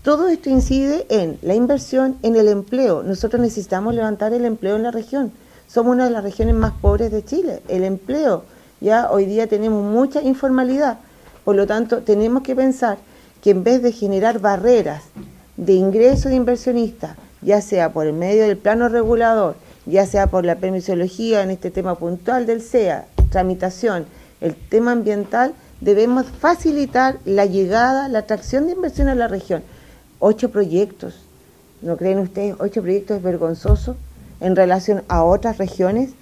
todo esto incide en la inversión, en el empleo. Nosotros necesitamos levantar el empleo en la región. Somos una de las regiones más pobres de Chile. El empleo, ya hoy día tenemos mucha informalidad. Por lo tanto, tenemos que pensar que en vez de generar barreras de ingreso de inversionistas, ya sea por el medio del plano regulador, ya sea por la permisología en este tema puntual del CEA, tramitación, el tema ambiental, debemos facilitar la llegada, la atracción de inversión a la región. 8 proyectos, ¿no creen ustedes? 8 proyectos es vergonzoso en relación a otras regiones.